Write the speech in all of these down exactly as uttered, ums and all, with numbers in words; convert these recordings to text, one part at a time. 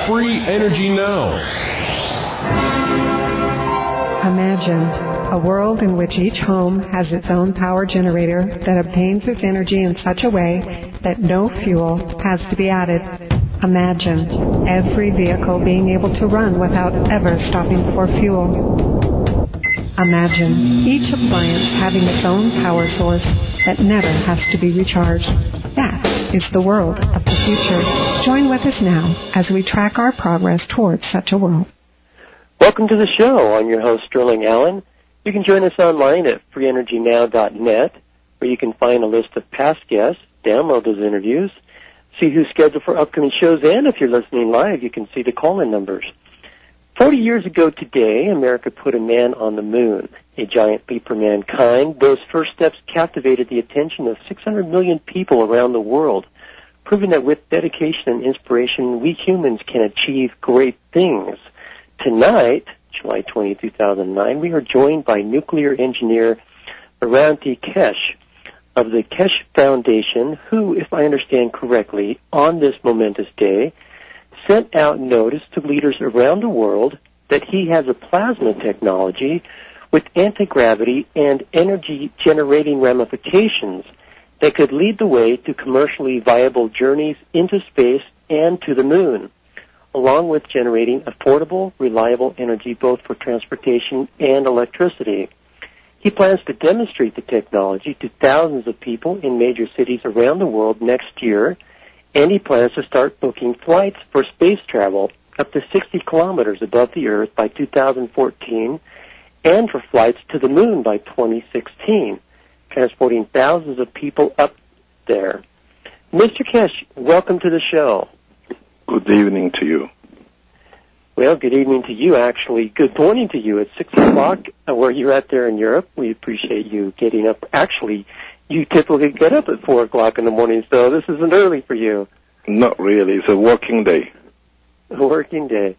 Free Energy Now. Imagine a world in which each home has its own power generator that obtains its energy in such a way that no fuel has to be added. Imagine every vehicle being able to run without ever stopping for fuel. Imagine each appliance having its own power source that never has to be recharged. That is the world of the future. Join with us now as we track our progress towards such a world. Welcome to the show. I'm your host, Sterling Allen. You can join us online at free energy now dot net, where you can find a list of past guests, download those interviews, see who's scheduled for upcoming shows, and if you're listening live, you can see the call-in numbers. Forty years ago today, America put a man on the moon, a giant leap for mankind. Those first steps captivated the attention of six hundred million people around the world, proving that with dedication and inspiration, we humans can achieve great things. Tonight, July twentieth, two thousand nine, we are joined by nuclear engineer Aranti Kesh of the Kesh Foundation, who, if I understand correctly, on this momentous day, sent out notice to leaders around the world that he has a plasma technology with anti-gravity and energy-generating ramifications that could lead the way to commercially viable journeys into space and to the moon, along with generating affordable, reliable energy both for transportation and electricity. He plans to demonstrate the technology to thousands of people in major cities around the world next year, and he plans to start booking flights for space travel up to sixty kilometers above the Earth by two thousand fourteen and for flights to the moon by twenty sixteen, transporting thousands of people up there. Mister Kesh, welcome to the show. Good evening to you. Well, good evening to you, actually. Good morning to you. It's six o'clock where you're at there in Europe. We appreciate you getting up. Actually, you typically get up at four o'clock in the morning, so this isn't early for you. Not really. It's a working day. A working day.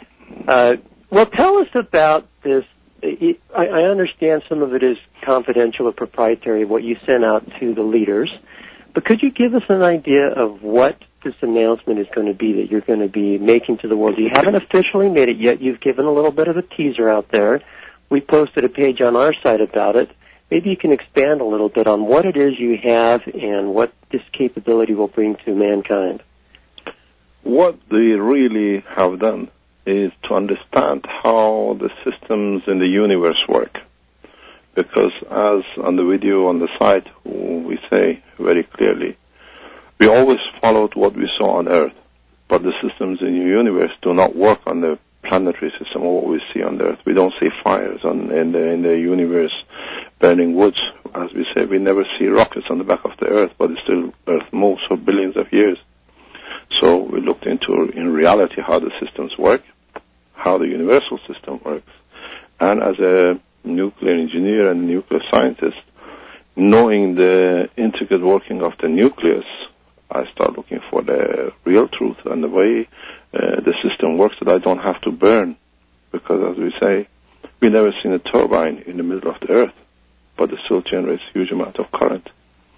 Uh, well, tell us about this. It, I, I understand some of it is confidential or proprietary, what you sent out to the leaders, but could you give us an idea of what this announcement is going to be that you're going to be making to the world? You haven't officially made it yet. You've given a little bit of a teaser out there. We posted a page on our site about it. Maybe you can expand a little bit on what it is you have and what this capability will bring to mankind. What they really have done is to understand how the systems in the universe work. Because as on the video on the site, we say very clearly, we always followed what we saw on Earth, but the systems in the universe do not work on the planetary system or what we see on the Earth. We don't see fires on, in, the, in the universe, burning woods. As we say, we never see rockets on the back of the Earth, but it's still Earth moves for billions of years. So we looked into, in reality, how the systems work, how the universal system works. And as a nuclear engineer and nuclear scientist, knowing the intricate working of the nucleus, I start looking for the real truth and the way uh, the system works, that I don't have to burn. Because, as we say, we never seen a turbine in the middle of the Earth, but it still generates a huge amount of current.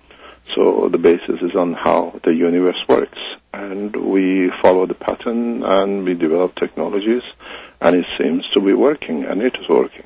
So the basis is on how the universe works. And we follow the pattern and we develop technologies, and it seems to be working, and it is working.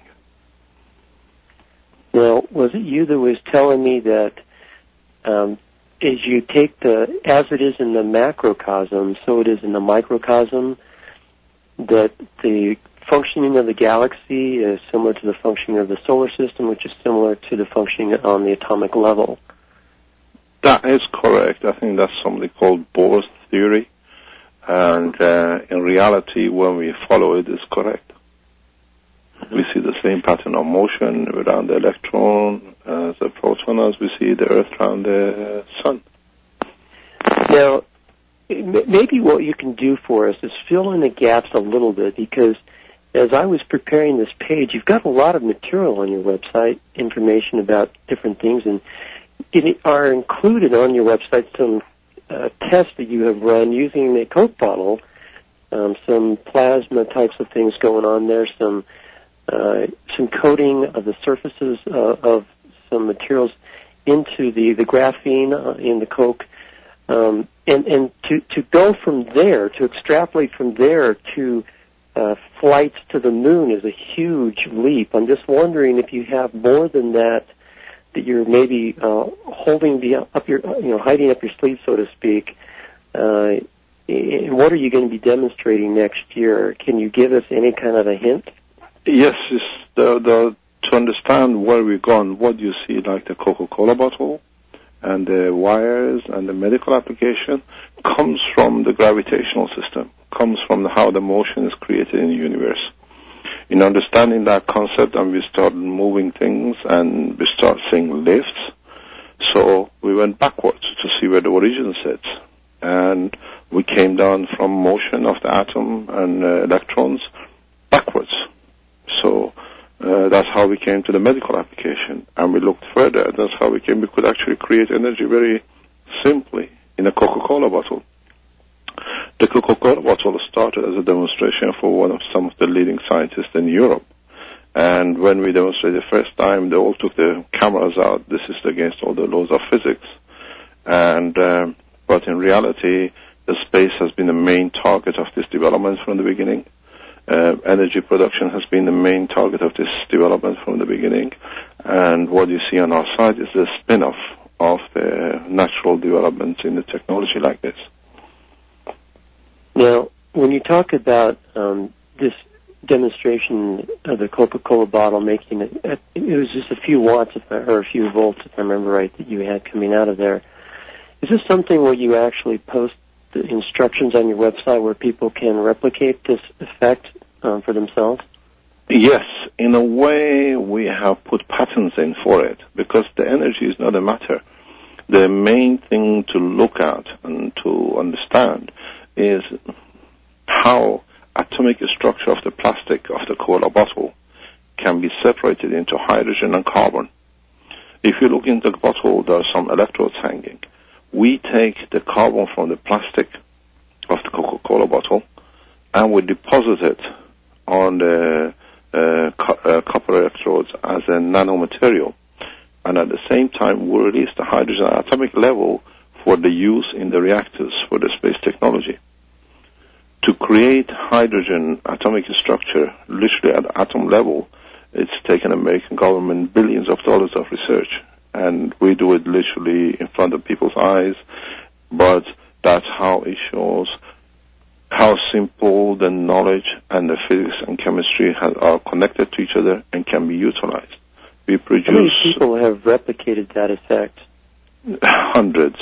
Well, was it you that was telling me that um, as you take the, as it is in the macrocosm, so it is in the microcosm, that the functioning of the galaxy is similar to the functioning of the solar system, which is similar to the functioning on the atomic level? That is correct. I think that's something called Bohr's theory. And uh, in reality, when we follow it, it's correct. Mm-hmm. We see the same pattern of motion around the electron as a proton as we see the Earth around the sun. Now, maybe what you can do for us is fill in the gaps a little bit, because as I was preparing this page, you've got a lot of material on your website, information about different things, and it are included on your website some uh, tests that you have run using a Coke bottle, um, some plasma types of things going on there, some uh, some coating of the surfaces uh, of some materials into the, the graphene uh, in the Coke. Um, and and to, to go from there, to extrapolate from there to uh, flights to the moon is a huge leap. I'm just wondering if you have more than that, that you're maybe uh, holding the, up your, you know, hiding up your sleeve, so to speak. Uh, and what are you going to be demonstrating next year? Can you give us any kind of a hint? Yes, it's the, the, to understand where we're going, what you see, like the Coca-Cola bottle and the wires and the medical application, comes from the gravitational system, comes from how the motion is created in the universe. In understanding that concept, and we started moving things, and we start seeing lifts, so we went backwards to see where the origin sits. And we came down from motion of the atom and uh, electrons backwards. So uh, that's how we came to the medical application. And we looked further, and that's how we came. We could actually create energy very simply in a Coca-Cola bottle. The Coca-Cola bottle started as a demonstration for one of some of the leading scientists in Europe. And when we demonstrated the first time, they all took the cameras out. This is against all the laws of physics. And um, but in reality, the space has been the main target of this development from the beginning. Uh, energy production has been the main target of this development from the beginning. And what you see on our side is the spin-off of the natural development in the technology like this. Now, when you talk about um, this demonstration of the Coca-Cola bottle making it, it was just a few watts, if I, or a few volts, if I remember right, that you had coming out of there. Is this something where you actually post the instructions on your website where people can replicate this effect um, for themselves? Yes, in a way we have put patterns in for it, because the energy is not a matter. The main thing to look at and to understand is how atomic structure of the plastic of the cola bottle can be separated into hydrogen and carbon. If you look into the bottle, there are some electrodes hanging. We take the carbon from the plastic of the Coca-Cola bottle and we deposit it on the uh, co- uh, copper electrodes as a nanomaterial. And at the same time, we release the hydrogen at atomic level for the use in the reactors for the space technology. To create hydrogen atomic structure, literally at atom level, it's taken American government billions of dollars of research. And we do it literally in front of people's eyes, but that's how it shows how simple the knowledge and the physics and chemistry have, are connected to each other and can be utilized. We produce... How many people have replicated that effect? Hundreds.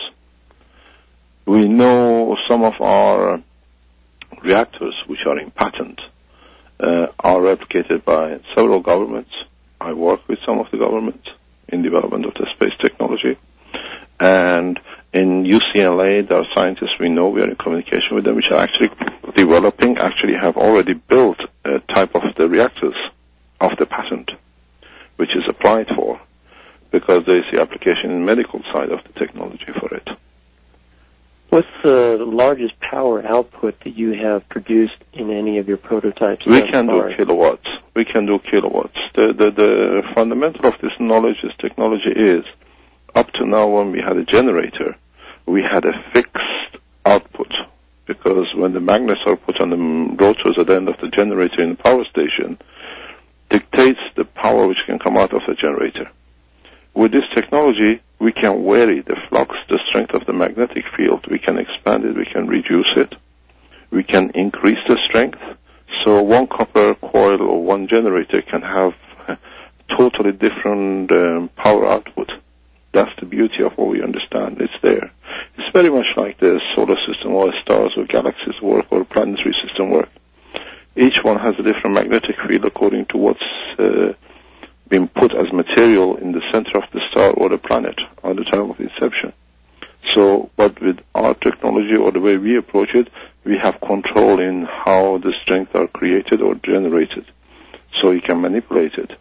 We know some of our reactors, which are in patent, uh, are replicated by several governments. I work with some of the governments in development of the space technology. And in U C L A, there are scientists we know, we are in communication with them, which are actually developing, actually have already built a type of the reactors of the patent, which is applied for, because there is the application in medical side of the technology for it. What's the largest power output that you have produced in any of your prototypes? We can do kilowatts. We can do kilowatts. The, the, the fundamental of this knowledge, this technology is, up to now when we had a generator, we had a fixed output, because when the magnets are put on the rotors at the end of the generator in the power station, dictates the power which can come out of the generator. With this technology, we can vary the flux, the strength of the magnetic field. We can expand it, we can reduce it, we can increase the strength. So one copper coil or one generator can have totally different um, power output. That's the beauty of what we understand. It's there. It's very much like the solar system or stars or galaxies work or planetary system work. Each one has a different magnetic field according to what's uh, been put as material in the center of the star or the planet at the time of inception. So, but with our technology or the way we approach it, we have control in how the strength are created or generated, so you can manipulate it.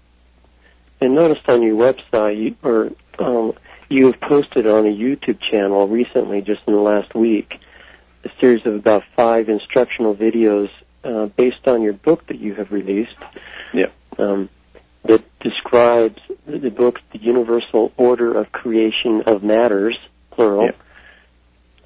And noticed on your website, you, or um, you have posted on a YouTube channel recently, just in the last week, a series of about five instructional videos uh, based on your book that you have released. Yeah. Um, that describes the book, The Universal Order of Creation of Matters, plural. Yeah.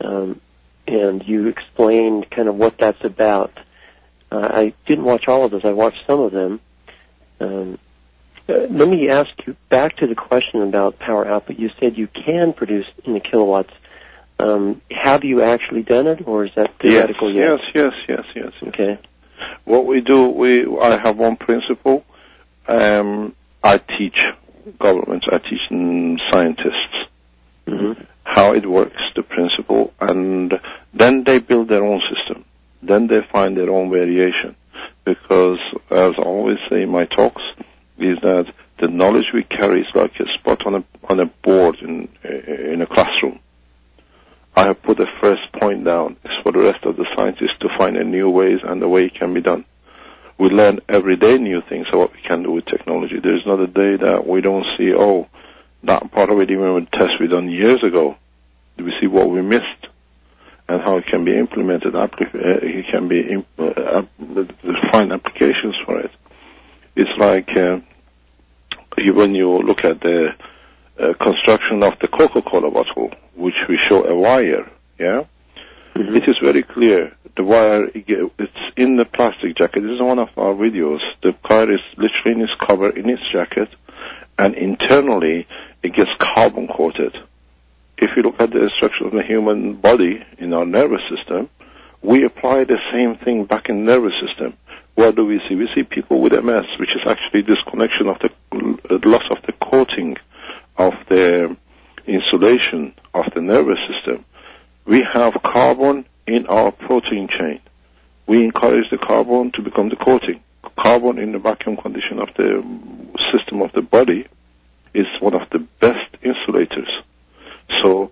um, and you explained kind of what that's about. Uh, I didn't watch all of those. I watched some of them. Um, uh, let me ask you back to the question about power output. You said you can produce in the kilowatts. Um, have you actually done it, or is that theoretical yes, yet? Yes, yes, yes, yes. Okay. What we do, we I have one principle. Um, I teach governments, I teach scientists mm-hmm. how it works, the principle, and then they build their own system. Then they find their own variation. Because, as I always say in my talks, is that the knowledge we carry is like a spot on a on a board in in a classroom. I have put the first point down. It's for the rest of the scientists to find a new ways and the way it can be done. We learn every day new things of what we can do with technology. There's not a day that we don't see, oh, that part of it, even with tests we done years ago, do we see what we missed and how it can be implemented, it can be, uh, find applications for it. It's like uh, when you look at the uh, construction of the Coca-Cola bottle, which we show a wire, yeah? Mm-hmm. It is very clear. The wire, it's in the plastic jacket. This is one of our videos. The wire is literally in its cover, in its jacket, and internally it gets carbon coated. If you look at the structure of the human body in our nervous system, we apply the same thing back in the nervous system. What do we see? We see people with M S, which is actually disconnection of the uh, loss of the coating of the insulation of the nervous system. We have carbon in our protein chain. We encourage the carbon to become the coating. Carbon in the vacuum condition of the system of the body is one of the best insulators. So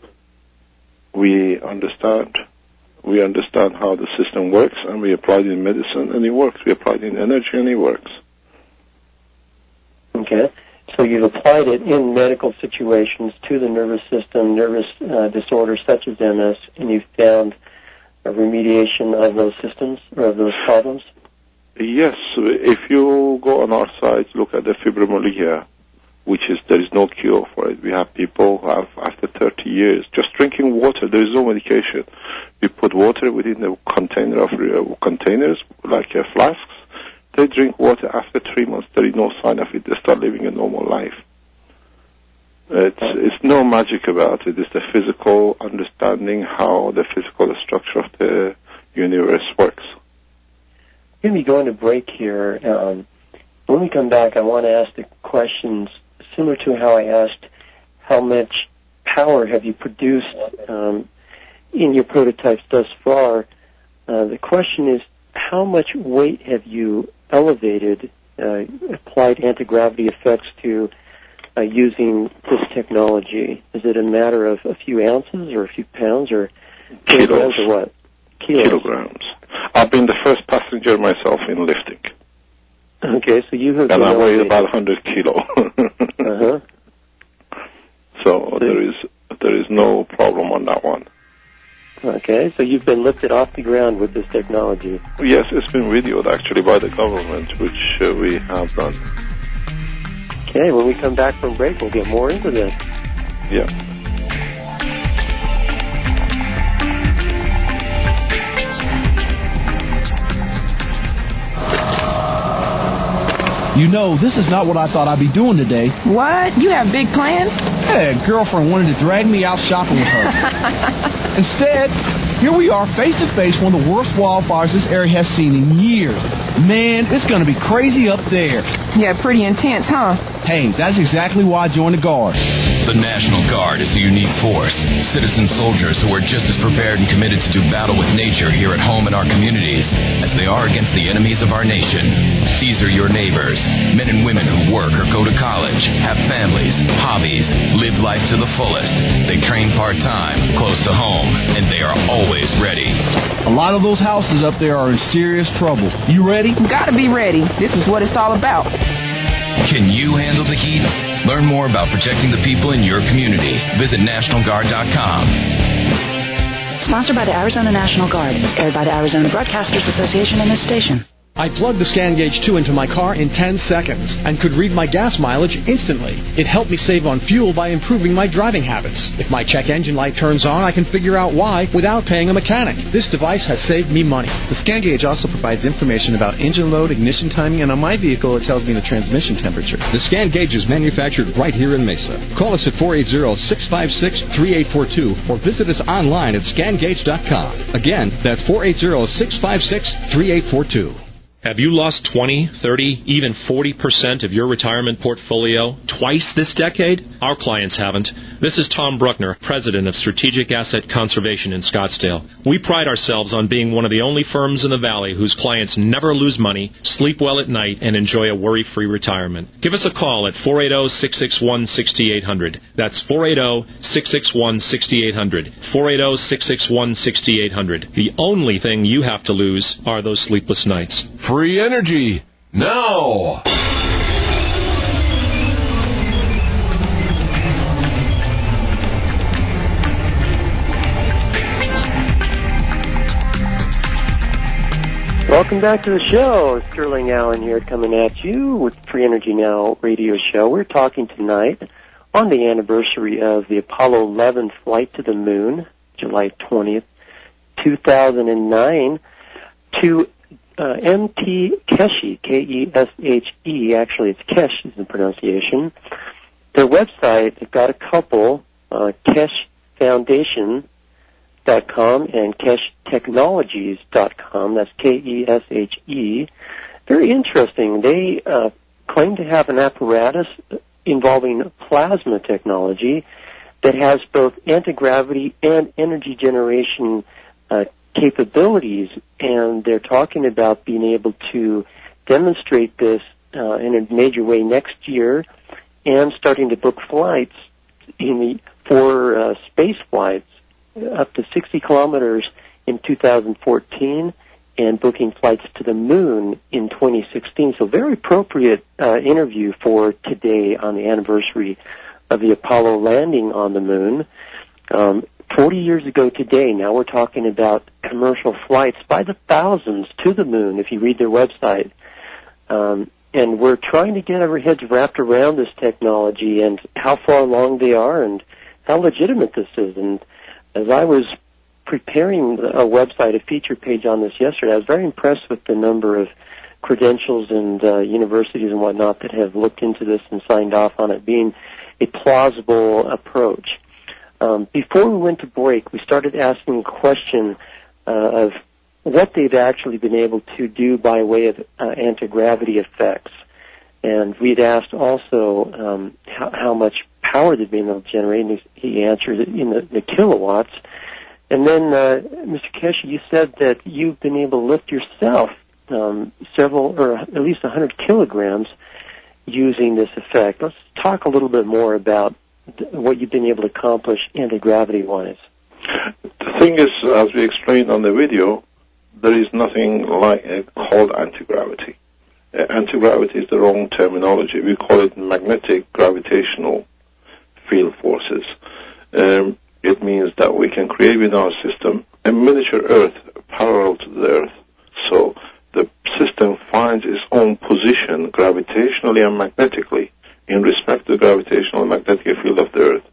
we understand we understand how the system works, and we apply it in medicine, and it works. We apply it in energy, and it works. Okay. So you've applied it in medical situations to the nervous system, nervous uh, disorders such as M S, and you've found a remediation of those systems or of those problems? Yes. If you go on our site, look at the fibromyalgia, which is there is no cure for it. We have people who have, after thirty years, just drinking water. There is no medication. We put water within the container of uh, containers, like uh, flasks. They drink water. After three months, there is no sign of it. They start living a normal life. It's, it's no magic about it. It's the physical understanding how the physical structure of the universe works. We're going to be going to break here. Um, when we come back, I want to ask the questions similar to how I asked how much power have you produced um, in your prototypes thus far. Uh, the question is, how much weight have you elevated, uh, applied anti-gravity effects to uh, using this technology? Is it a matter of a few ounces or a few pounds or kilograms or what? Kilos. Kilograms. I've been the first passenger myself in lifting. Okay, so you have. And I weigh about one hundred kilo. uh-huh. So, so there is there is no problem on that one. Okay, so you've been lifted off the ground with this technology. Yes, it's been videoed actually by the government, which uh, we have done. Okay, when we come back from break, we'll get more into this. Yeah. You know, this is not what I thought I'd be doing today. What? You have big plans? Yeah, girlfriend wanted to drag me out shopping with her. Instead, here we are face to face with one of the worst wildfires this area has seen in years. Man, it's going to be crazy up there. Yeah, pretty intense, huh? Hey, that's exactly why I joined the Guard. The National Guard is a unique force. Citizen soldiers who are just as prepared and committed to do battle with nature here at home in our communities as they are against the enemies of our nation. These are your neighbors, men and women who work or go to college, have families, hobbies, live life to the fullest. They train part-time, close to home, and they are always ready. A lot of those houses up there are in serious trouble. You ready? Gotta be ready. This is what it's all about. Can you handle the heat? Learn more about protecting the people in your community. Visit National Guard dot com. Sponsored by the Arizona National Guard. Aired by the Arizona Broadcasters Association and this station. I plugged the ScanGauge two into my car in ten seconds and could read my gas mileage instantly. It helped me save on fuel by improving my driving habits. If my check engine light turns on, I can figure out why without paying a mechanic. This device has saved me money. The ScanGauge also provides information about engine load, ignition timing, and on my vehicle, it tells me the transmission temperature. The ScanGauge is manufactured right here in Mesa. Call us at four eight zero, six five six, three eight four two or visit us online at scan gauge dot com. Again, that's four eight zero, six five six, three eight four two. Have you lost twenty, thirty, even forty percent of your retirement portfolio twice this decade? Our clients haven't. This is Tom Bruckner, President of Strategic Asset Conservation in Scottsdale. We pride ourselves on being one of the only firms in the Valley whose clients never lose money, sleep well at night, and enjoy a worry-free retirement. Give us a call at four eight zero, six six one, six eight zero zero. That's four eight zero, six six one, six eight zero zero. four eight zero, six six one, six eight zero zero. The only thing you have to lose are those sleepless nights. Free energy, now! Welcome back to the show. Sterling Allen here coming at you with Free Energy Now radio show. We're talking tonight on the anniversary of the Apollo eleven flight to the moon, July twentieth, two thousand nine, to Uh, M T Keshe, K E S H E, actually it's Keshe is the pronunciation. Their website, they've got a couple, uh, Keshe Foundation dot com and Keshe Technologies dot com, that's K E S H E. Very interesting. They uh, claim to have an apparatus involving plasma technology that has both anti-gravity and energy generation uh, capabilities, and they're talking about being able to demonstrate this uh, in a major way next year and starting to book flights in the, for uh, space flights up to sixty kilometers in two thousand fourteen and booking flights to the moon in twenty sixteen. So very appropriate uh, interview for today on the anniversary of the Apollo landing on the moon. Um, forty years ago today, now we're talking about commercial flights by the thousands to the moon, if you read their website. Um, and we're trying to get our heads wrapped around this technology and how far along they are and how legitimate this is. And as I was preparing a website, a feature page on this yesterday, I was very impressed with the number of credentials and uh, universities and whatnot that have looked into this and signed off on it being a plausible approach. Um, before we went to break, we started asking a question uh, of what they've actually been able to do by way of uh, anti-gravity effects. And we'd asked also um, how, how much power they've been able to generate, and he, he answered it in the, the kilowatts. And then, uh, Mister Keshe, you said that you've been able to lift yourself um, several, or at least one hundred kilograms using this effect. Let's talk a little bit more about what you've been able to accomplish anti-gravity-wise. The thing is, as we explained on the video, there is nothing like it called anti-gravity. Uh, anti-gravity is the wrong terminology. We call it magnetic gravitational field forces. Um, it means that we can create within our system a miniature Earth parallel to the Earth. So the system finds its own position gravitationally and magnetically in respect to the gravitational and magnetic field of the Earth.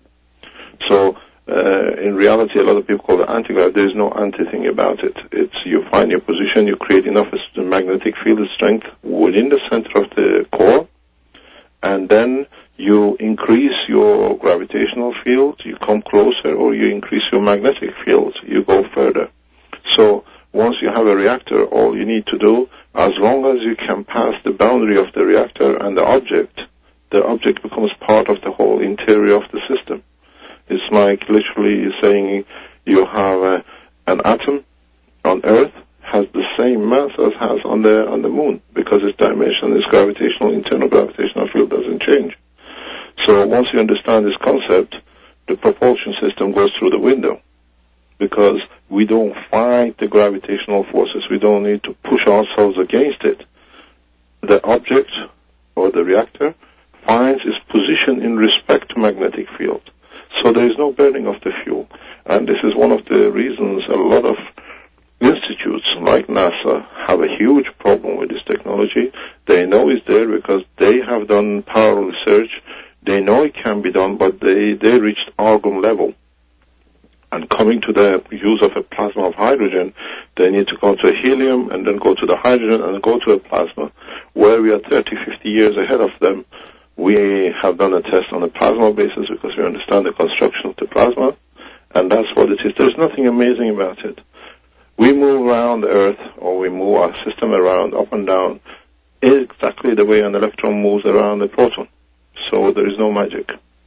So uh, in reality, a lot of people call it anti-gravity. There is no anti-thing about it. It's you find your position, you create enough magnetic field strength within the center of the core, and then you increase your gravitational field, you come closer, or you increase your magnetic field, you go further. So once you have a reactor, all you need to do, as long as you can pass the boundary of the reactor and the object, the object becomes part of the whole interior of the system. It's like literally saying you have a, an atom on Earth has the same mass as has on the on the moon because its dimension, its gravitational, internal gravitational field doesn't change. So once you understand this concept, the propulsion system goes through the window because we don't fight the gravitational forces. We don't need to push ourselves against it. The object or the reactor finds its position in respect to magnetic field. So there is no burning of the fuel. And this is one of the reasons a lot of institutes like NASA have a huge problem with this technology. They know it's there because they have done parallel research. They know it can be done, but they, they reached argon level. And coming to the use of a plasma of hydrogen, they need to go to helium and then go to the hydrogen and go to a plasma, where we are thirty, fifty years ahead of them. We have done a test on a plasma basis because we understand the construction of the plasma, and that's what it is. There's nothing amazing about it. We move around the Earth, or we move our system around, up and down, exactly the way an electron moves around a proton. So there is no magic.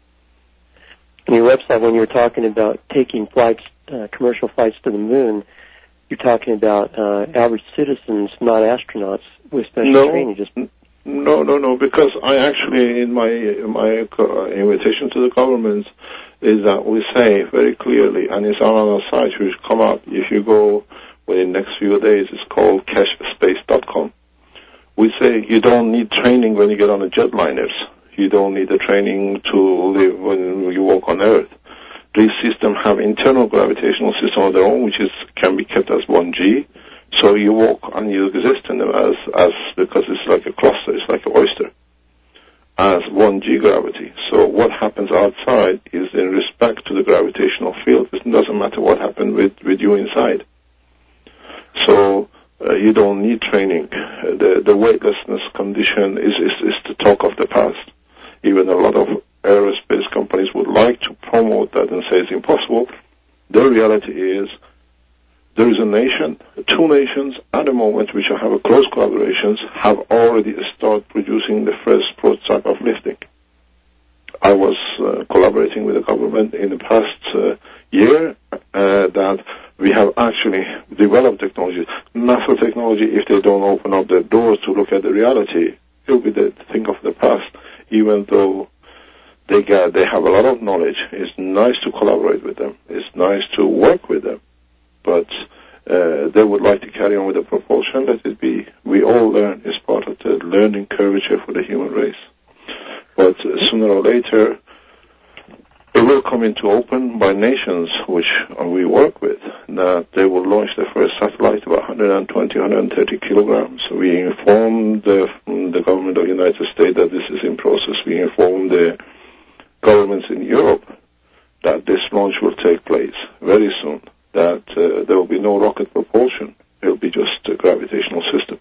On your website, when you were talking about taking flights, uh, commercial flights to the moon, you're talking about uh, average citizens, not astronauts, with special no, training. Just no, no, no. Because I actually, in my my uh, invitation to the government, is that we say very clearly, and it's on our site, which come up if you go within the next few days. It's called cash space dot com. We say you don't need training when you get on the jetliners. You don't need the training to live when you walk on Earth. These systems have internal gravitational system of their own, which is can be kept as one G. So you walk and you exist in them as, as because it's like a cluster, it's like an oyster, as one G gravity. So what happens outside is in respect to the gravitational field. It doesn't matter what happened with, with you inside. So uh, you don't need training. Uh, the, the weightlessness condition is, is, is the talk of the past. Even a lot of aerospace companies would like to promote that and say it's impossible. The reality is there is a nation, two nations at the moment which have a close collaborations, have already started producing the first prototype of lifting. I was uh, collaborating with the government in the past uh, year uh, that we have actually developed technology. NASA technology, if they don't open up their doors to look at the reality, it will be the thing of the past. Even though they get, they have a lot of knowledge, it's nice to collaborate with them. It's nice to work with them. But uh, they would like to carry on with the propulsion. Let it be. We all learn. It's part of the learning curvature for the human race. But uh, sooner or later, it will come into open by nations which we work with, that they will launch the first satellite about one hundred twenty, one hundred thirty kilograms. We informed the, the government of the United States that this is in process. We informed the governments in Europe that this launch will take place very soon, that uh, there will be no rocket propulsion. It will be just a gravitational system.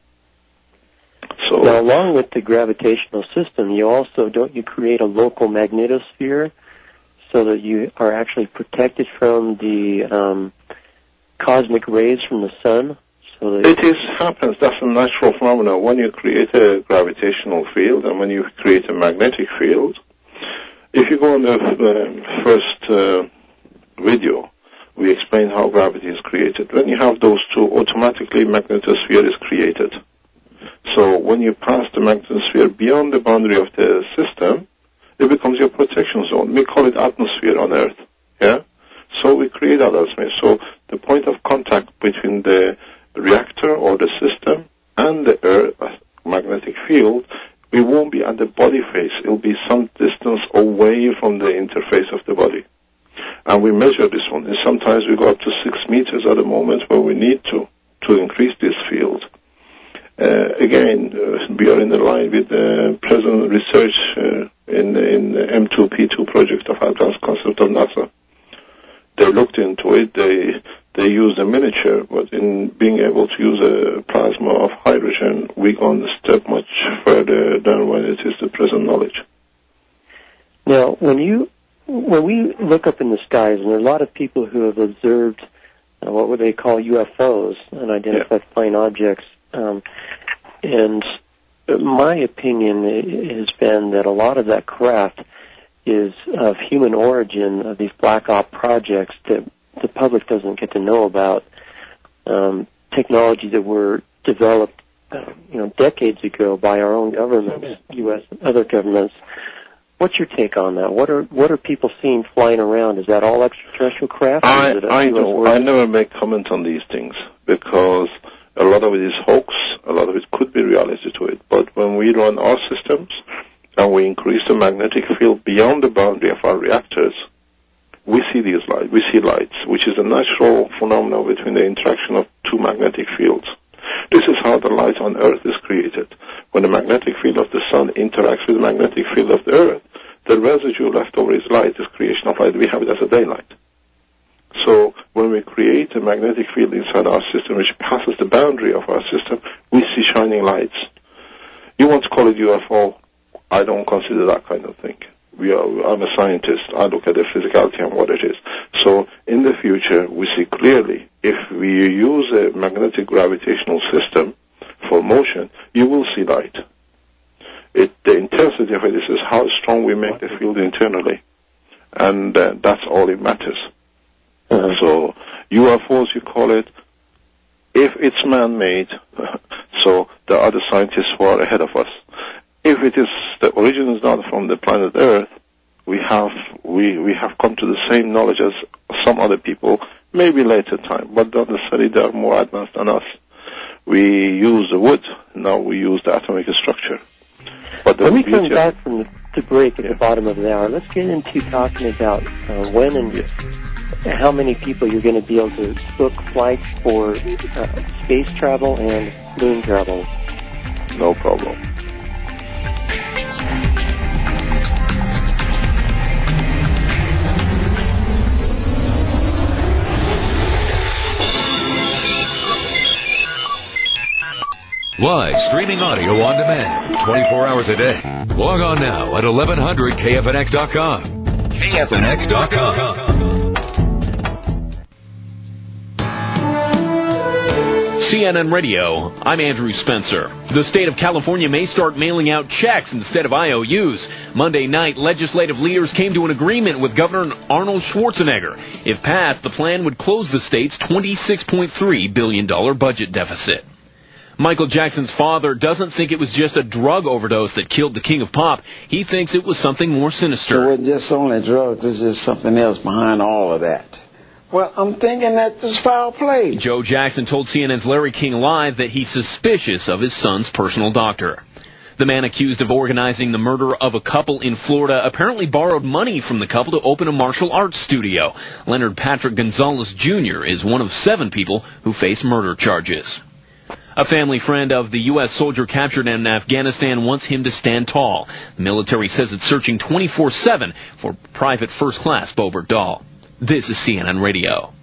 So now, along with the gravitational system, you also, don't you create a local magnetosphere so that you are actually protected from the um, cosmic rays from the sun? So that it is happens. That's a natural phenomenon. When you create a gravitational field and when you create a magnetic field, if you go on the uh, first uh, video, we explain how gravity is created. When you have those two, automatically magnetosphere is created. So when you pass the magnetosphere beyond the boundary of the system, it becomes your protection zone. We call it atmosphere on Earth. Yeah? So we create that atmosphere. So the point of contact between the reactor or the system and the Earth magnetic field, we won't be at the body face. It will be some distance away from the interface of the body. And we measure this one. And sometimes we go up to six meters at the moment where we need to, to increase this field. Uh, again, uh, we are in the line with the present research uh, in in the M two P two project of Advanced Concept of NASA. They looked into it. They they used a miniature, but in being able to use a plasma of hydrogen, we gone a step much further than when it is the present knowledge. Now, when you when we look up in the skies, and there are a lot of people who have observed uh, what would they call U F Os, unidentified yeah. flying objects. Um, and my opinion has been that a lot of that craft is of human origin, of these black op projects that the public doesn't get to know about, um, technologies that were developed, uh, you know, decades ago by our own governments, U S and other governments. What's your take on that? What are what are people seeing flying around? Is that all extraterrestrial craft? I I, don't, I never make comment on these things because a lot of it is hoax, a lot of it could be reality to it. But when we run our systems and we increase the magnetic field beyond the boundary of our reactors, we see these lights, we see lights, which is a natural phenomenon between the interaction of two magnetic fields. how the light on Earth is created. When the magnetic field of the sun interacts with the magnetic field of the Earth, the residue left over is light, is creation of light. We have it as a daylight. So when we create a magnetic field inside our system which passes the boundary of our system, we see shining lights. You want to call it U F O? I don't consider that kind of thing. We are, I'm a scientist. I look at the physicality and what it is. So in the future, we see clearly if we use a magnetic gravitational system for motion, you will see light. It, the intensity of it is how strong we make the field internally. And uh, that's all it matters. Uh-huh. So U F Os, you call it, if it's man-made, so there are other scientists who are ahead of us. If it is, the origin is not from the planet Earth, we have we, we have come to the same knowledge as some other people, maybe later time, but not necessarily they are more advanced than us. We use the wood, now we use the atomic structure. But Let me come back from the, the break at yeah. the bottom of the hour. Let's get into talking about uh, when and yeah. how many people you're going to be able to book flights for uh, space travel and moon travel. No problem. Live streaming audio on demand, twenty-four hours a day. Log on now at eleven hundred K F N X dot com. K F N X dot com. C N N Radio, I'm Andrew Spencer. The state of California may start mailing out checks instead of I O Us. Monday night, legislative leaders came to an agreement with Governor Arnold Schwarzenegger. If passed, the plan would close the state's twenty-six point three billion dollars budget deficit. Michael Jackson's father doesn't think it was just a drug overdose that killed the king of pop. He thinks it was something more sinister. So it wasn't just only drugs, there's just something else behind all of that. Well, I'm thinking that there's foul play. Joe Jackson told C N N's Larry King Live that he's suspicious of his son's personal doctor. The man accused of organizing the murder of a couple in Florida apparently borrowed money from the couple to open a martial arts studio. Leonard Patrick Gonzalez Junior is one of seven people who face murder charges. A family friend of the U S soldier captured in Afghanistan wants him to stand tall. The military says it's searching twenty-four seven for Private First Class Bo Bergdahl. This is C N N Radio.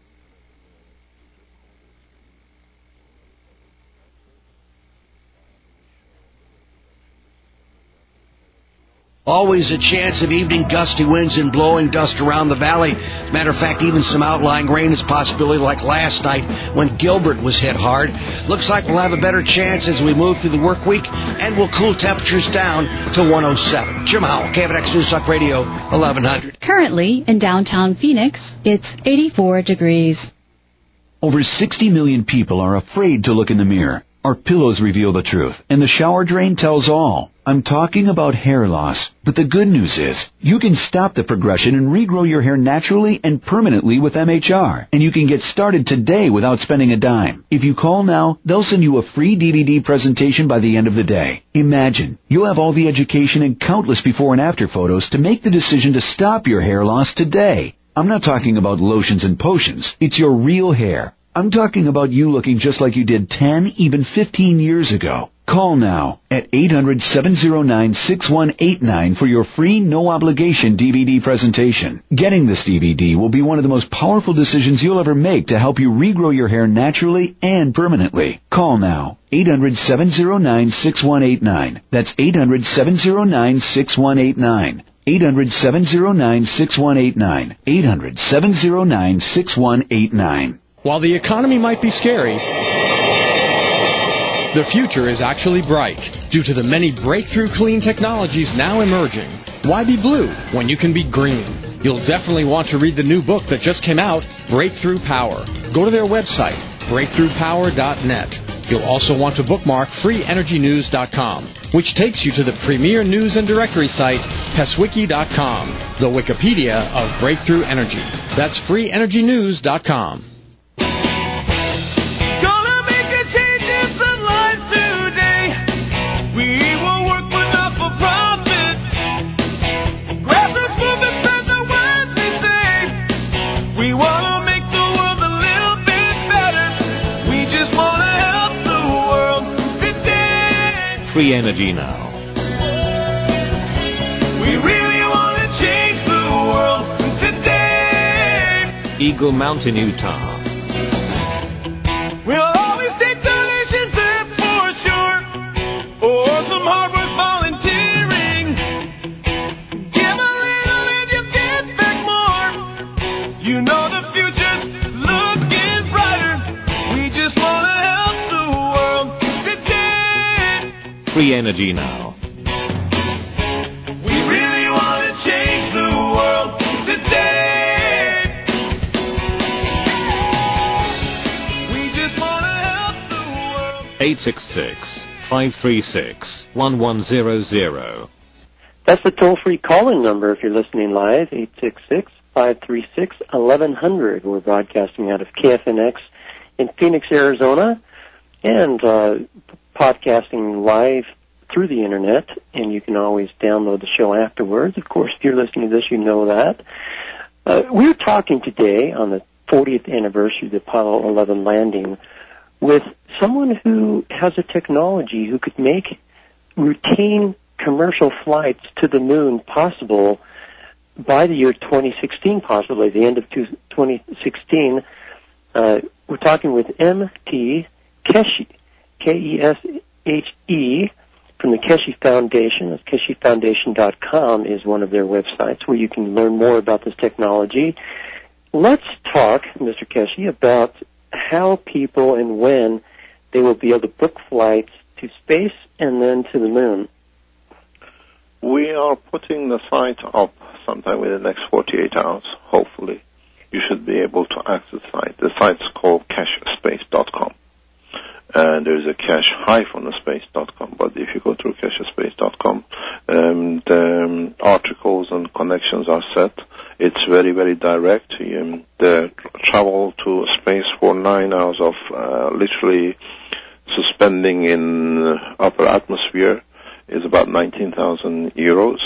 Always a chance of evening gusty winds and blowing dust around the valley. As a matter of fact, even some outlying rain is a possibility like last night when Gilbert was hit hard. Looks like we'll have a better chance as we move through the work week, and we'll cool temperatures down to one oh seven. Jim Howell, K F N X News Talk Radio, eleven hundred. Currently, in downtown Phoenix, it's eighty-four degrees. Over sixty million people are afraid to look in the mirror. Our pillows reveal the truth, and the shower drain tells all. I'm talking about hair loss, but the good news is you can stop the progression and regrow your hair naturally and permanently with M H R, and you can get started today without spending a dime. If you call now, they'll send you a free D V D presentation by the end of the day. Imagine, you'll have all the education and countless before and after photos to make the decision to stop your hair loss today. I'm not talking about lotions and potions. It's your real hair. I'm talking about you looking just like you did ten, even fifteen years ago. Call now at eight hundred, seven oh nine, six one eight nine for your free, no-obligation D V D presentation. Getting this D V D will be one of the most powerful decisions you'll ever make to help you regrow your hair naturally and permanently. Call now, eight hundred, seven oh nine, six one eight nine. That's eight hundred, seven oh nine, six one eight nine. eight hundred, seven oh nine, six one eight nine. eight hundred, seven oh nine, six one eight nine. While the economy might be scary, the future is actually bright due to the many breakthrough clean technologies now emerging. Why be blue when you can be green? You'll definitely want to read the new book that just came out, Breakthrough Power. Go to their website, breakthrough power dot net. You'll also want to bookmark free energy news dot com, which takes you to the premier news and directory site, peswiki dot com, the Wikipedia of breakthrough energy. That's free energy news dot com. We wanna make the world a little bit better. We just wanna help the world. Free Energy Now. We really want to change the world today. Eagle Mountain, Utah. We'll always take donations, that's for sure. Or some hard work volunteering. Give a little and you'll get back more. You know the future's looking brighter. We just want to help the world today. Free Energy Now. We really want to change the world today. We just want to help the world. eight six six, five three six, one one zero zero. That's the toll-free call-in number if you're listening live, eight six six, five three six, eleven hundred. We're broadcasting out of K F N X in Phoenix, Arizona, and uh, podcasting live through the Internet, and you can always download the show afterwards. Of course, if you're listening to this, you know that. Uh, we're talking today on the fortieth anniversary of the Apollo eleven landing with someone who has a technology who could make routine commercial flights to the moon possible by the year twenty sixteen, possibly the end of twenty sixteen. Uh, we're talking with M T Keshe, K E S H E, from the Keshe Foundation. That's Keshe Foundation dot com is one of their websites where you can learn more about this technology. Let's talk, Mister Keshe, about how people and when they will be able to book flights to space and then to the moon. We are putting the site up sometime in the next forty-eight hours, hopefully. You should be able to access the site. The site's called Keshe Space dot com. And there's a Keshe Space dot com, but if you go through Keshe Space dot com, um, the um, articles and connections are set. It's very, very direct. Um, the travel to space for nine hours of uh, literally suspending in uh, upper atmosphere is about nineteen thousand euros.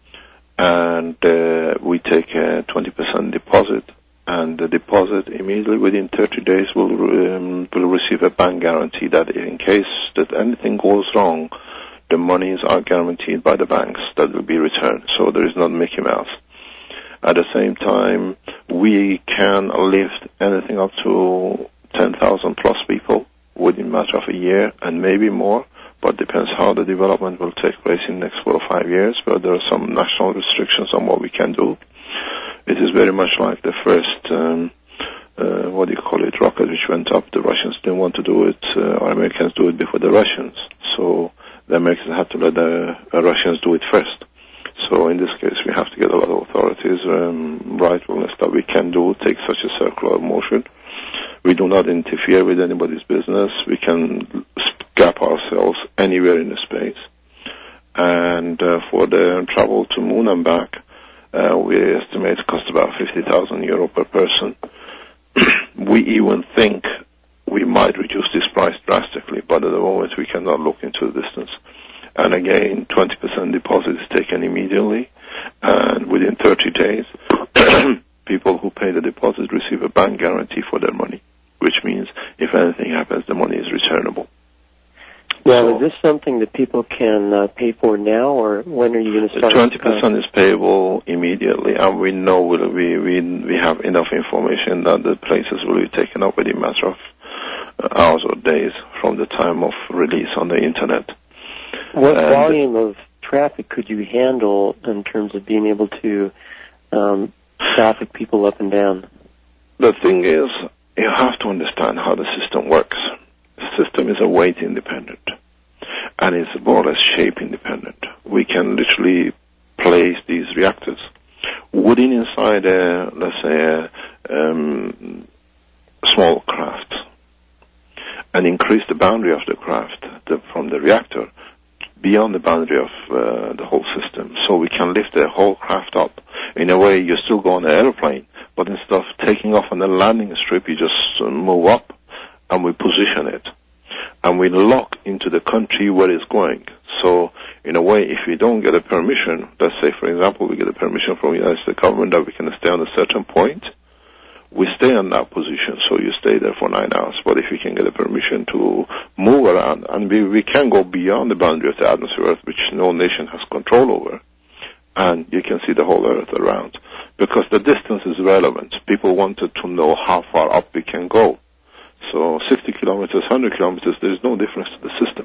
And uh, we take a twenty percent deposit. And the deposit immediately within thirty days will um, will receive a bank guarantee that in case that anything goes wrong, the monies are guaranteed by the banks that will be returned. So there is not Mickey Mouse. At the same time, we can lift anything up to ten thousand plus people within a matter of a year and maybe more, but depends how the development will take place in the next four or five years. But there are some national restrictions on what we can do. It is very much like the first, um, uh, what do you call it, rocket which went up. The Russians didn't want to do it, uh, or Americans do it before the Russians. So the Americans had to let the uh, Russians do it first. So in this case, we have to get a lot of authorities um, rightfulness that we can do, take such a circular motion. We do not interfere with anybody's business. We can gap ourselves anywhere in the space. And uh, for the travel to moon and back, Uh, we estimate it costs about fifty thousand euro per person. We even think we might reduce this price drastically, but at the moment we cannot look into the distance. And again, twenty percent deposit is taken immediately, and within thirty days, people who pay the deposit receive a bank guarantee for their money, which means if anything happens, the money is returnable. Now, so, is this something that people can uh, pay for now, or when are you going to start? twenty percent uh, is payable immediately, and we know we'll, we we we have enough information that the places will be taken up within a matter of hours or days from the time of release on the Internet. What and volume of traffic could you handle in terms of being able to um, traffic people up and down? The thing is, you have to understand how the system works. The system is a weight independent, and it's more or less shape independent. We can literally place these reactors within inside a, let's say, a um, small craft, and increase the boundary of the craft the, from the reactor beyond the boundary of uh, the whole system. So we can lift the whole craft up. In a way, you still go on an airplane, but instead of taking off on the landing strip, you just uh, move up, and we position it. And we lock into the country where it's going. So, in a way, if we don't get a permission, let's say, for example, we get a permission from the United States government that we can stay on a certain point, we stay in that position, so you stay there for nine hours. But if you can get a permission to move around, and we, we can go beyond the boundary of the atmosphere, Earth, which no nation has control over, and you can see the whole Earth around. Because the distance is relevant. People wanted to know how far up we can go. So sixty kilometers, one hundred kilometers, there's no difference to the system.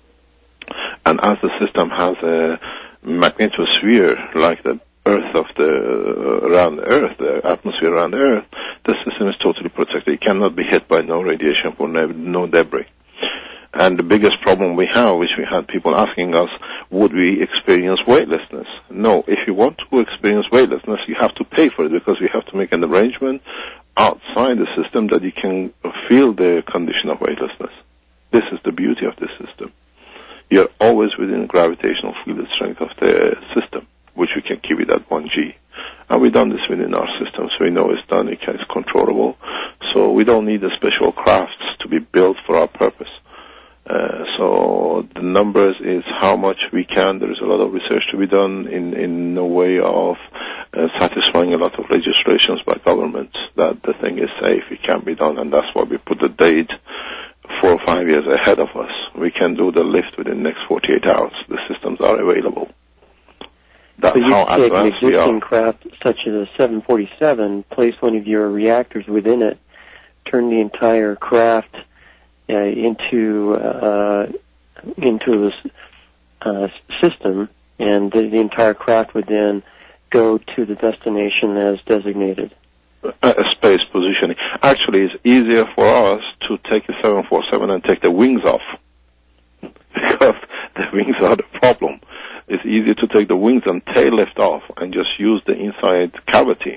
And as the system has a magnetosphere, like the Earth of the, uh, around the Earth, the atmosphere around the Earth, the system is totally protected. It cannot be hit by no radiation or no debris. And the biggest problem we have, which we had people asking us, would we experience weightlessness? No, if you want to experience weightlessness, you have to pay for it, because we have to make an arrangement outside the system that you can feel the condition of weightlessness. This is the beauty of this system. You're always within gravitational field strength of the system, which we can keep it at one G. And we've done this within our system, so we know it's done, it's controllable. So we don't need the special crafts to be built for our purpose. Uh, so the numbers is how much we can. There is a lot of research to be done in, in a way of uh, satisfying a lot of legislations by governments that the thing is safe, it can be done, and that's why we put the date four or five years ahead of us. We can do the lift within the next forty-eight hours. The systems are available. That's so you how take an advanced we existing are. craft such as a seven forty-seven, place one of your reactors within it, turn the entire craft uh, into uh, into this uh, system, and the, the entire craft would then go to the destination as designated. A, a space positioning. Actually, it's easier for us to take a seven forty-seven and take the wings off, because the wings are the problem. It's easier to take the wings and tail lift off and just use the inside cavity.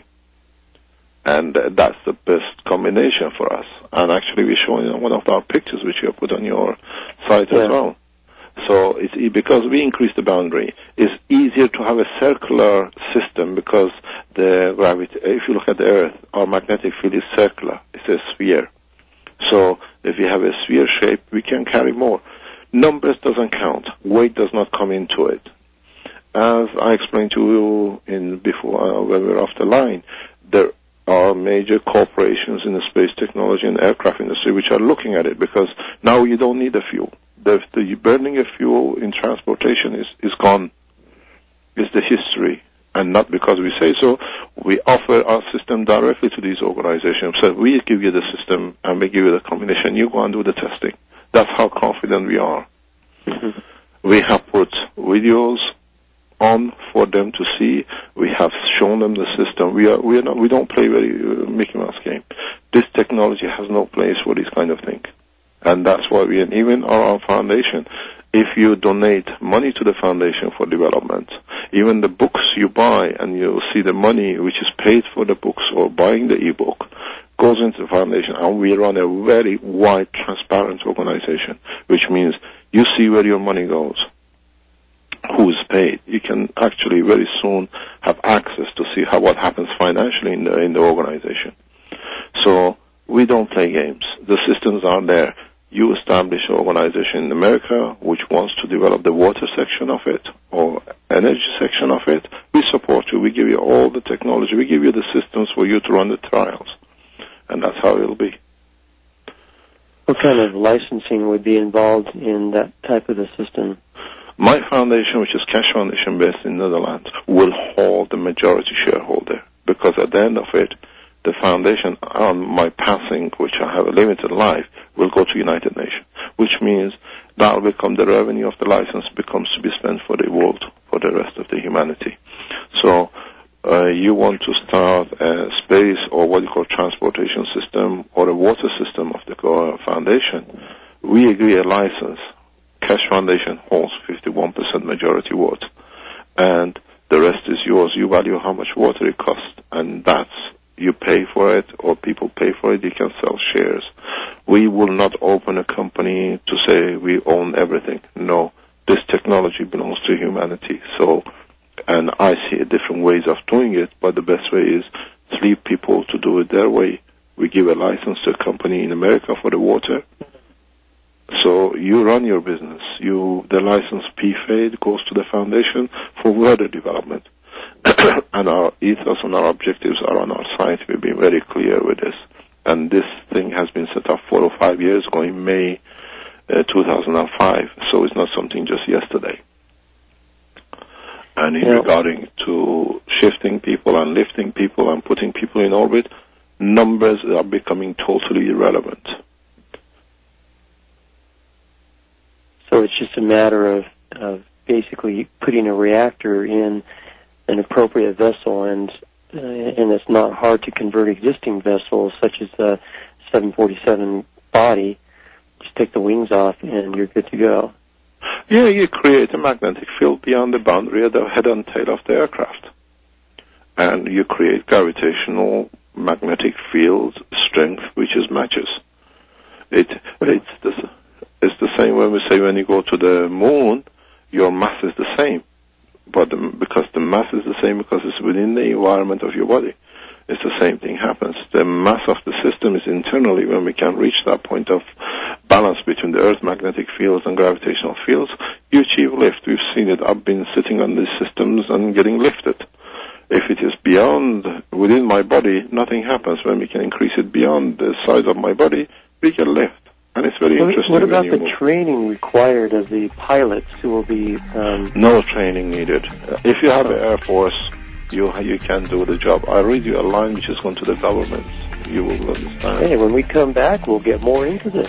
And uh, that's the best combination for us. And actually, we're showing in one of our pictures, which you have put on your site yeah. as well. So it's because we increased the boundary, it's easier to have a circular system, because the gravity, if you look at the Earth, our magnetic field is circular. It's a sphere. So if you have a sphere shape, we can carry more. Numbers doesn't count. Weight does not come into it. As I explained to you in before uh, when we were off the line, there are major corporations in the space technology and aircraft industry which are looking at it, because now you don't need the fuel. The, the burning of fuel in transportation is, is gone. It's the history, and not because we say so. We offer our system directly to these organizations. So we give you the system and we give you the combination. You go and do the testing. That's how confident we are. Mm-hmm. We have put videos on for them to see. We have shown them the system. We are we are not we don't play very uh, Mickey Mouse game. This technology has no place for this kind of thing, and that's why we and even our, our foundation. If you donate money to the foundation for development, even the books you buy and you see the money which is paid for the books or buying the ebook goes into the foundation, and we run a very wide, transparent organization, which means you see where your money goes, who's paid. You can actually very soon have access to see how what happens financially in the in the organization. So we don't play games. The systems are there. You establish an organization in America which wants to develop the water section of it or energy section of it. We support you. We give you all the technology. We give you the systems for you to run the trials. And that's how it'll be. What kind of licensing would be involved in that type of a system? My foundation, which is Cash Foundation based in Netherlands, will hold the majority shareholder, because at the end of it, the foundation, on my passing, which I have a limited life, will go to United Nations, which means that will become the revenue of the license becomes to be spent for the world, for the rest of the humanity. So uh, you want to start a space or what you call transportation system or a water system of the uh, foundation, we agree a license. Cash Foundation holds fifty-one percent majority vote, and the rest is yours. You value how much water it costs, and that's you pay for it or people pay for it. You can sell shares. We will not open a company to say we own everything. No, this technology belongs to humanity. So, and I see different ways of doing it, but the best way is three people to do it their way. We give a license to a company in America for the water. So you run your business. You the license P F A D goes to the foundation for further development. and our ethos and our objectives are on our side. We've been very clear with this. And this thing has been set up four or five years ago in May uh, two thousand five, so it's not something just yesterday. And in yeah. regarding to shifting people and lifting people and putting people in orbit, numbers are becoming totally irrelevant. So it's just a matter of, of basically putting a reactor in an appropriate vessel, and uh, and it's not hard to convert existing vessels such as the seven forty-seven body. Just take the wings off and you're good to go. Yeah, you create a magnetic field beyond the boundary of the head and tail of the aircraft. And you create gravitational magnetic field strength, which is matches. It, it's, the, it's the same when we say when you go to the moon, your mass is the same. But the, because the mass is the same because it's within the environment of your body. It's the same thing happens. The mass of the system is internally. When we can reach that point of balance between the Earth magnetic fields and gravitational fields, you achieve lift. We've seen it. I've been sitting on these systems and getting lifted. If it is beyond, within my body, nothing happens. When we can increase it beyond the size of my body, we can lift. And it's very what, interesting. What about the move. training required of the pilots who will be... Um... No training needed. If you have the Air Force, you you can do the job. I read you a line which is going to the government. You will understand. Hey, when we come back, we'll get more into this.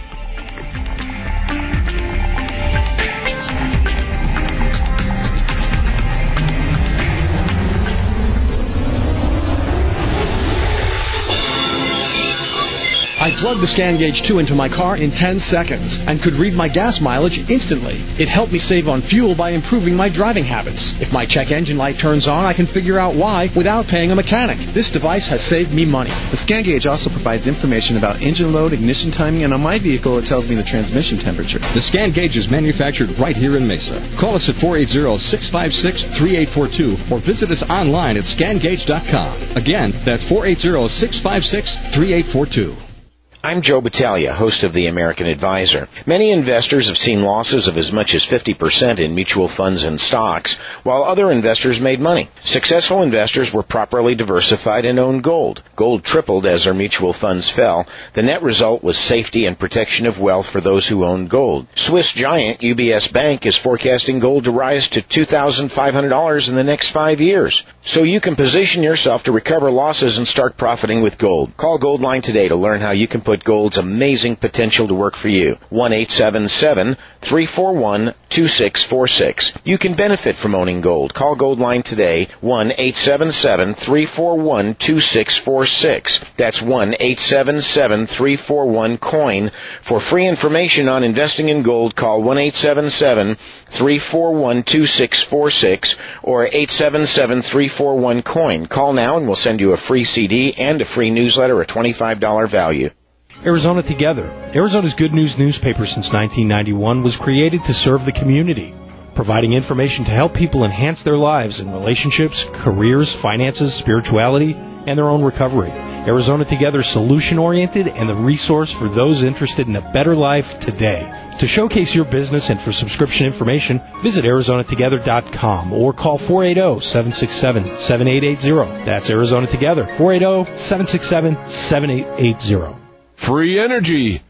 I plugged the ScanGauge two into my car in ten seconds and could read my gas mileage instantly. It helped me save on fuel by improving my driving habits. If my check engine light turns on, I can figure out why without paying a mechanic. This device has saved me money. The ScanGauge also provides information about engine load, ignition timing, and on my vehicle, it tells me the transmission temperature. The ScanGauge is manufactured right here in Mesa. Call us at four eight zero, six five six, three eight four two or visit us online at scan gauge dot com. Again, that's four eight zero, six five six, three eight four two. I'm Joe Battaglia, host of The American Advisor. Many investors have seen losses of as much as fifty percent in mutual funds and stocks, while other investors made money. Successful investors were properly diversified and owned gold. Gold tripled as their mutual funds fell. The net result was safety and protection of wealth for those who owned gold. Swiss giant U B S Bank is forecasting gold to rise to two thousand five hundred dollars in the next five years. So you can position yourself to recover losses and start profiting with gold. Call Goldline today to learn how you can put gold's amazing potential to work for you. one eight seven seven, three four one, two six four six. You can benefit from owning gold. Call Goldline today, one eight seven seven, three four one, two six four six. That's one eight seven seven, three four one, COIN. For free information on investing in gold, call one eight seven seven, three four one, two six four six or eight seven seven, three four one, COIN. Call now and we'll send you a free C D and a free newsletter, a twenty-five dollars value. Arizona Together. Arizona's Good News newspaper since nineteen ninety-one was created to serve the community, providing information to help people enhance their lives in relationships, careers, finances, spirituality, and their own recovery. Arizona Together is solution-oriented and the resource for those interested in a better life today. To showcase your business and for subscription information, visit arizona together dot com or call four eight zero, seven six seven, seven eight eight zero. That's Arizona Together, four eight zero, seven six seven, seven eight eight zero. Free energy,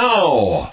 now!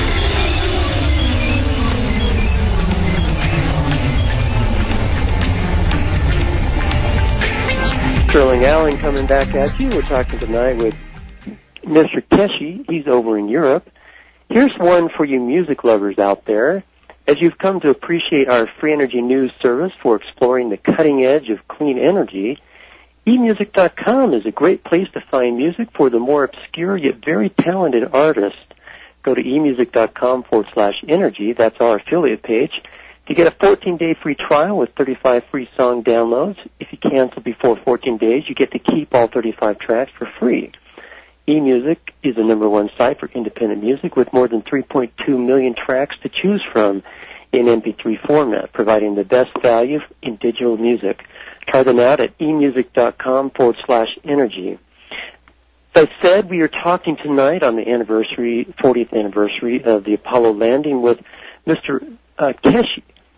Sterling Allen coming back at you. We're talking tonight with Mister Keshi. He's over in Europe. Here's one for you music lovers out there. As you've come to appreciate our free energy news service for exploring the cutting edge of clean energy, e music dot com is a great place to find music for the more obscure yet very talented artists. Go to e music dot com forward slash energy. That's our affiliate page. To get a fourteen-day free trial with thirty-five free song downloads, if you cancel before fourteen days, you get to keep all thirty-five tracks for free. eMusic is the number one site for independent music with more than three point two million tracks to choose from in M P three format, providing the best value in digital music. Try them out at e music dot com forward slash energy. As I said, we are talking tonight on the anniversary, fortieth anniversary of the Apollo landing with Mister Uh, Keshi.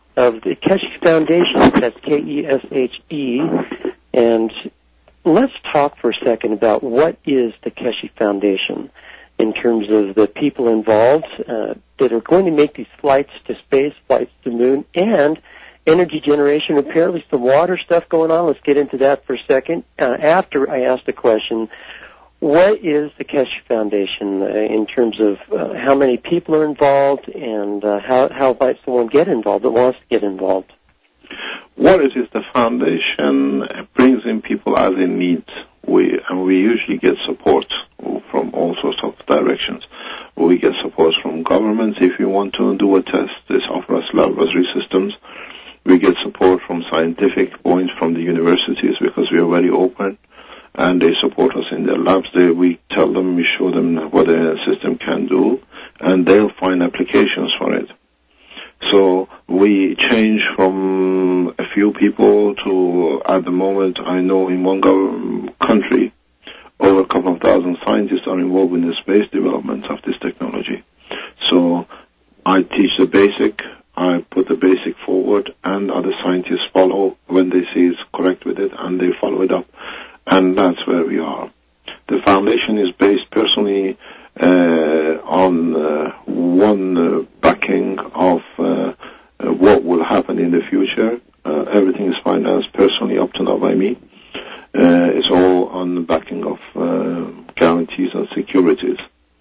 of the Keshe Foundation. That's K E S H E. And let's talk for a second about what is the Keshe Foundation in terms of the people involved uh, that are going to make these flights to space, flights to the moon, and energy generation. Apparently some water stuff going on. Let's get into that for a second. Uh, after I ask the question, what is the Keshe Foundation uh, in terms of uh, how many people are involved, and uh, how, how might someone get involved that wants to get involved? What it is, the foundation brings in people as in need. We, and we usually get support from all sorts of directions. We get support from governments. If you want to do a test, they offer us laboratory systems. We get support from scientific points from the universities because we are very open, and they support us in their labs. They, we tell them, we show them what the system can do, and they'll find applications for it. So we change from a few people to, at the moment, I know in one government country, over a couple of thousand scientists are involved in the space development of this technology. So I teach the basic, I put the basic forward, and other scientists follow when they see it's correct with it, and they follow it up. And that's where we are. The foundation is based personally uh, on uh, one uh, backing of uh, uh, what will happen in the future. Uh, everything is financed personally up to now by me. Uh, it's all on the backing of uh, guarantees and securities.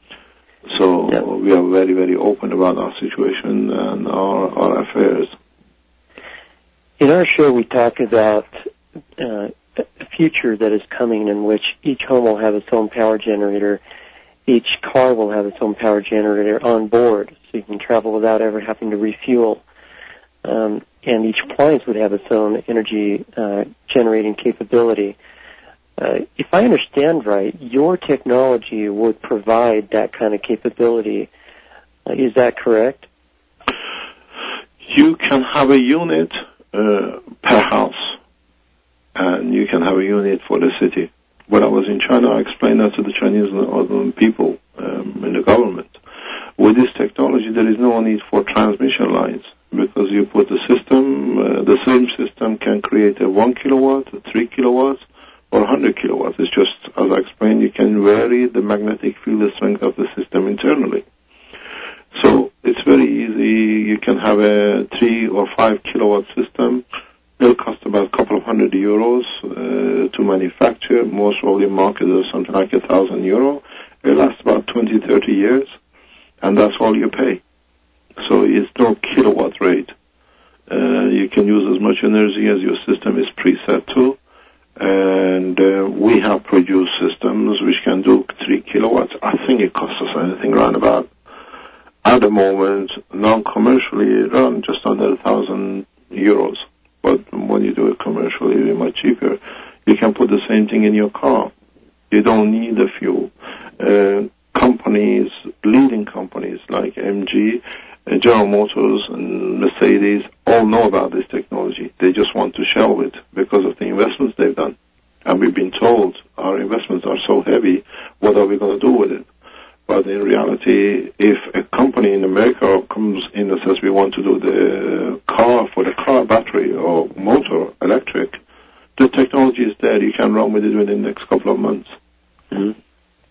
So yeah. We are very, very open about our situation and our, our affairs. In our show, we talk about uh, a future that is coming in which each home will have its own power generator, each car will have its own power generator on board, so you can travel without ever having to refuel. Um, and each appliance would have its own energy uh, generating capability. Uh, if I understand right, your technology would provide that kind of capability. Uh, is that correct? You can have a unit uh, per house, and you can have a unit for the city. When I was in China, I explained that to the Chinese and other people um, in the government. With this technology, there is no need for transmission lines, because you put the system, uh, the same system can create a one kilowatt, a three kilowatts, or one hundred kilowatts. It's just, as I explained, you can vary the magnetic field strength of the system internally. So it's very easy. You can have a three or five kilowatt system. It'll cost about a couple of hundred euros uh, to manufacture. Most probably marketed at something like a thousand euro. It lasts about twenty, thirty years, and that's all you pay. So it's no kilowatt rate. Uh, you can use as much energy as your system is preset to. And uh, we have produced systems which can do three kilowatts. I think it costs us anything around about, at the moment, non-commercially, around just under a thousand euros. But when you do it commercially, it's much cheaper. You can put the same thing in your car. You don't need the fuel. Uh, companies, leading companies like M G, uh, General Motors, and Mercedes all know about this technology. They just want to shelve it because of the investments they've done. And we've been told our investments are so heavy, what are we going to do with it? But in reality, if a company in America comes in and says we want to do the car for the car battery or motor electric, the technology is there. You can run with it within the next couple of months. Mm-hmm.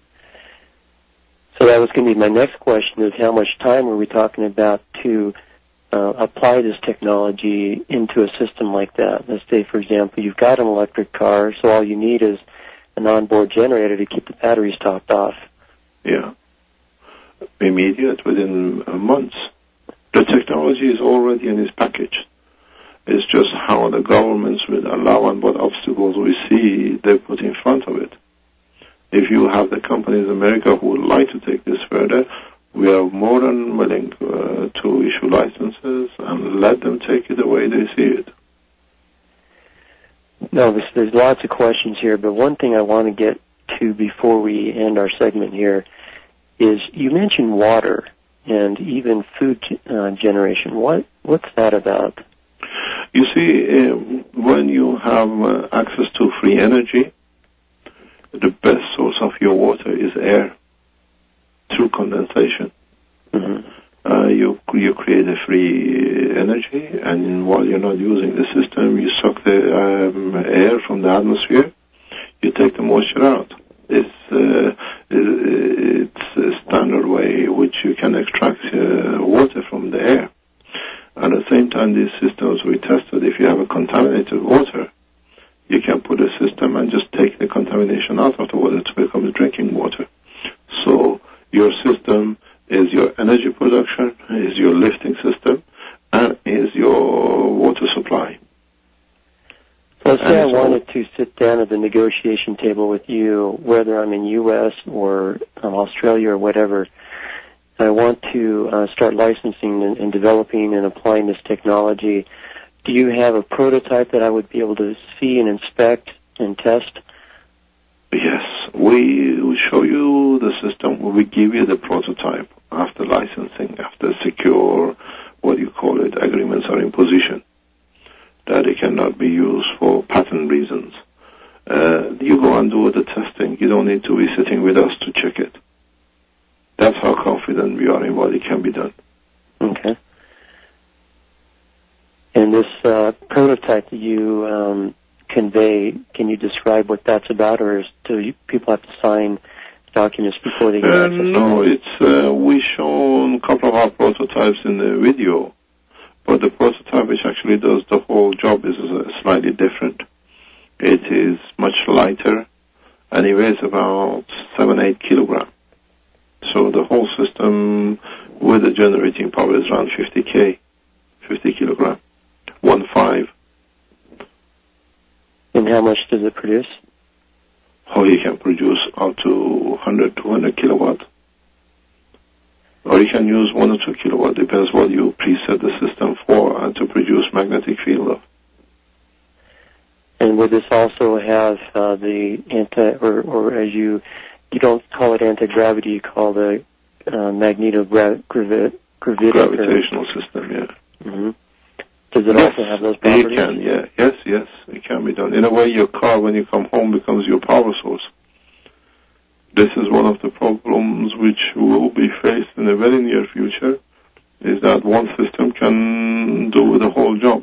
So that was going to be my next question, is how much time are we talking about to uh, apply this technology into a system like that? Let's say, for example, you've got an electric car, so all you need is an onboard generator to keep the batteries topped off. Yeah. Immediate, within months. The technology is already in its package. It's just how the governments will allow and what obstacles we see they put in front of it. If you have the companies in America who would like to take this further, we are more than willing uh, to issue licenses and let them take it the way they see it. No, there's, there's lots of questions here, but one thing I want to get to before we end our segment here is you mentioned water and even food uh, generation. What what's that about? You see, uh, when you have uh, access to free energy, the best source of your water is air through condensation. Mm-hmm. Uh, you you create a free energy, and while you're not using the system, you suck the um, air from the atmosphere. You take the moisture out. It's uh, it's a standard way which you can extract uh, water from the air. At the same time, these systems we tested. If you have a contaminated water, you can put a system and just take the contamination out of the water to become drinking water. So your system is your energy production, is your lifting system, and is your water supply. So let's say I wanted to sit down at the negotiation table with you, whether I'm in U S or um, Australia or whatever. I want to uh, start licensing and, and developing and applying this technology. Do you have a prototype that I would be able to see and inspect and test? Yes, we, we show you the system. We give you the prototype after licensing, after secure, what you call it, agreements are in position, that it cannot be used for patent reasons. Uh, you go and do the testing. You don't need to be sitting with us to check it. That's how confident we are in what it can be done. Okay. And this uh, prototype that you um, convey, can you describe what that's about, or is, do you, people have to sign documents before they get uh, access? No, it's uh, we shown a couple of our prototypes in the video, but the prototype which actually does the whole job is uh, slightly different. It is much lighter, and it weighs about seven, eight kilograms. So the whole system with the generating power is around fifty K, fifty kilograms, one five. And how much does it produce? Oh, you can produce up to one hundred, two hundred kilowatt. Or you can use one or two kilowatt, depends what you preset the system for and to produce magnetic field of. And would this also have uh, the anti, or, or as you, you don't call it anti-gravity, you call the uh, magnetogravitic gravitational system, yeah. Mm-hmm. Does it yes, also have those properties? It can, yeah. Yes, yes, it can be done. In a way, your car, when you come home, becomes your power source. This is one of the problems which will be faced in the very near future, is that one system can do the whole job.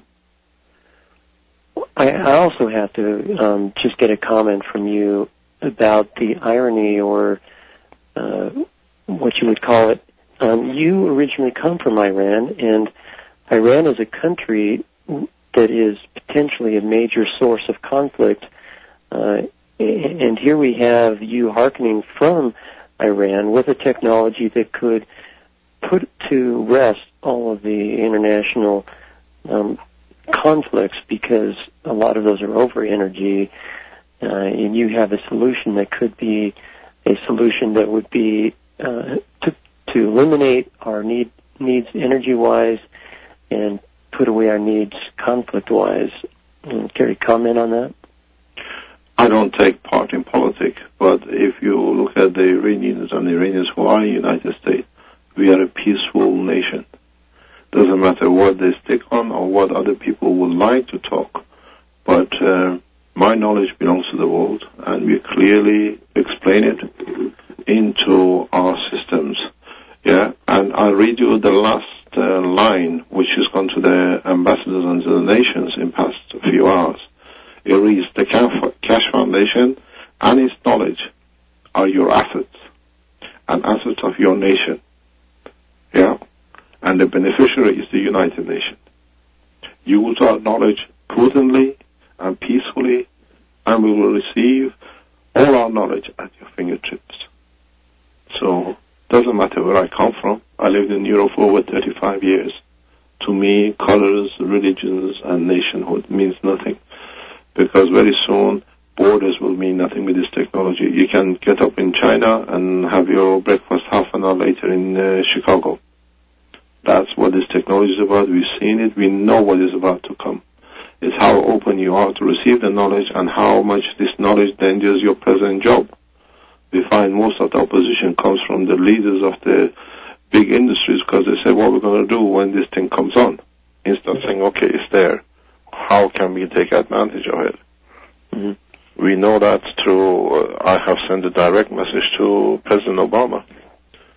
I, I also have to um, just get a comment from you about the irony, or uh, what you would call it. Um, you originally come from Iran, and Iran is a country that is potentially a major source of conflict. Uh, and here we have you hearkening from Iran with a technology that could put to rest all of the international um, conflicts, because a lot of those are over energy, uh, and you have a solution that could be a solution that would be uh, to, to eliminate our need, needs energy-wise and put away our needs conflict-wise. Can you comment on that? I don't take part in politics, but if you look at the Iranians and the Iranians who are in the United States, we are a peaceful nation. Doesn't matter what they stick on or what other people would like to talk, but uh, my knowledge belongs to the world, and we clearly explain it into our systems. Yeah, and I'll read you the last uh, line, which has gone to the ambassadors and to the nations in past few hours. It reads, the Cash Foundation and its knowledge are your assets and assets of your nation. Yeah? And the beneficiary is the United Nations. Use our knowledge prudently and peacefully, and we will receive all our knowledge at your fingertips. So, doesn't matter where I come from. I lived in Europe for over thirty-five years. To me, colors, religions, and nationhood means nothing, because very soon borders will mean nothing with this technology. You can get up in China and have your breakfast half an hour later in uh, Chicago. That's what this technology is about. We've seen it. We know what is about to come. It's how open you are to receive the knowledge and how much this knowledge endangers your present job. We find most of the opposition comes from the leaders of the big industries, because they say, what we're going to do when this thing comes on? Instead of saying, okay, it's there. How can we take advantage of it? Mm-hmm. We know that through, uh, I have sent a direct message to President Obama.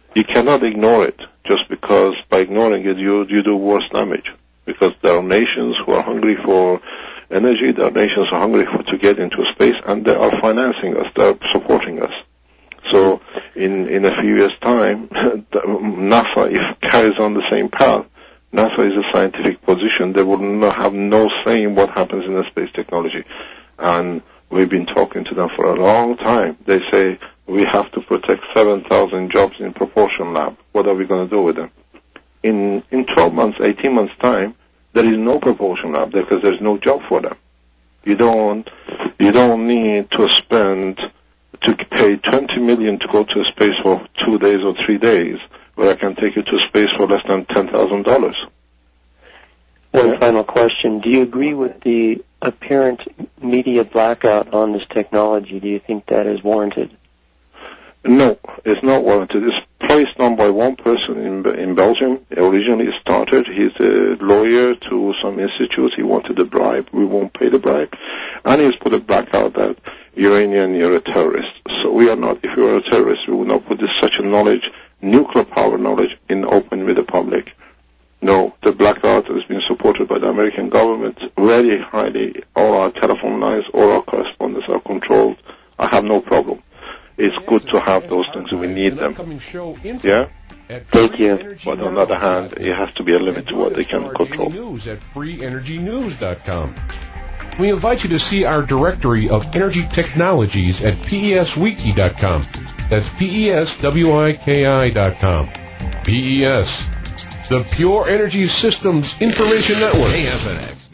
You cannot ignore it just because by ignoring it you you do worse damage. Because there are nations who are hungry for energy, there are nations who are hungry for, to get into space, and they are financing us, they are supporting us. So in, in a few years' time, NASA, if it carries on the same path, NASA is a scientific position. They will not have no say in what happens in the space technology. And we've been talking to them for a long time. They say, we have to protect seven thousand jobs in propulsion lab. What are we going to do with them? In in twelve months, eighteen months' time, there is no propulsion lab because there's no job for them. You don't you don't need to spend to pay twenty million to go to space for two days or three days, where I can take you to space for less than ten thousand dollars. One yeah. final question: do you agree with the apparent media blackout on this technology? Do you think that is warranted? No, it's not warranted. It's placed on by one person in in Belgium. Originally it started. He's a lawyer to some institute. He wanted a bribe. We won't pay the bribe. And he's put a blackout that Iranian, you're a terrorist. So we are not. If you are a terrorist, we will not put this, such a knowledge, nuclear power knowledge, in open with the public. No, the blackout has been supported by the American government very highly. All our telephone lines, all our correspondence are controlled. I have no problem. It's good to have those things. We need them. Yeah? Thank you. But on the other hand, it has to be a limit to what they can control. News at free energy news dot com. We invite you to see our directory of energy technologies at P E S wiki dot com. That's P E S W I K I dot com. P E S, the Pure Energy Systems Information Network. K F N X.